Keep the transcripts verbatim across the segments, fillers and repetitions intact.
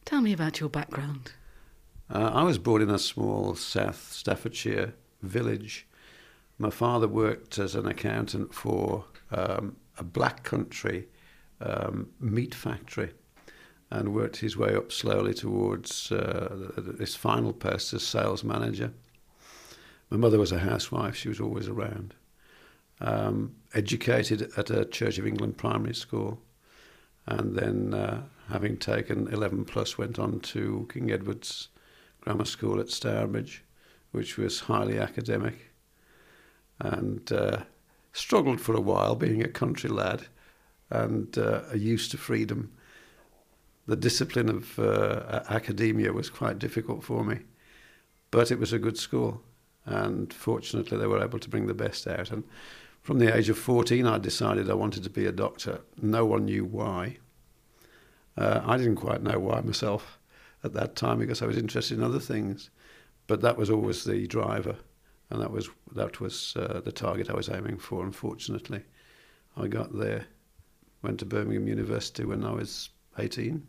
Tell me about your background. Uh, I was born in a small South Staffordshire village. My father worked as an accountant for um, a black country um, meat factory and worked his way up slowly towards uh, this final post as sales manager. My mother was a housewife. She was always around. Um, educated at a Church of England primary school, and then uh, having taken eleven plus went on to King Edward's Grammar School at Stourbridge, which was highly academic, and uh, struggled for a while being a country lad and uh, used to freedom. The discipline of uh, academia was quite difficult for me, but it was a good school, and fortunately they were able to bring the best out. And from the age of fourteen, I decided I wanted to be a doctor. No one knew why. Uh, I didn't quite know why myself at that time because I was interested in other things, but that was always the driver, and that was that was uh, the target I was aiming for. Unfortunately, I got there, went to Birmingham University when I was eighteen.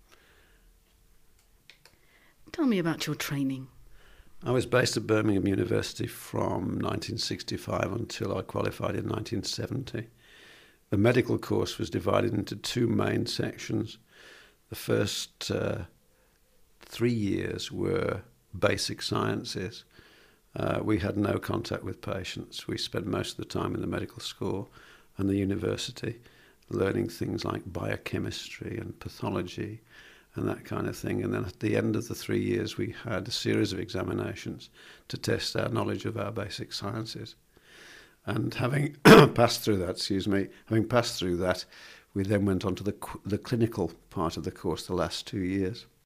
Tell me about your training. I was based at Birmingham University from nineteen sixty-five until I qualified in nineteen seventy. The medical course was divided into two main sections. The first uh, three years were basic sciences. Uh, we had no contact with patients. We spent most of the time in the medical school and the university learning things like biochemistry and pathology and that kind of thing. And then at the end of the three years, we had a series of examinations to test our knowledge of our basic sciences. And having passed through that, excuse me, having passed through that, we then went on to the the clinical part of the course the last two years.